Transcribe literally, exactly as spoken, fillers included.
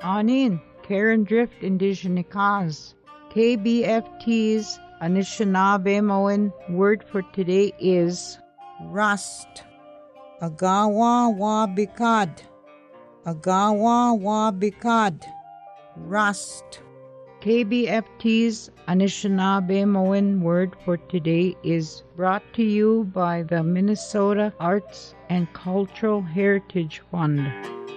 Anin, Karen Drift Indigenikaz. K B F T's Anishinaabe word for today is rust. Agawa wa bikad. Agawa wa bikad. Rust. K B F T's Anishinaabe word for today is brought to you by the Minnesota Arts and Cultural Heritage Fund.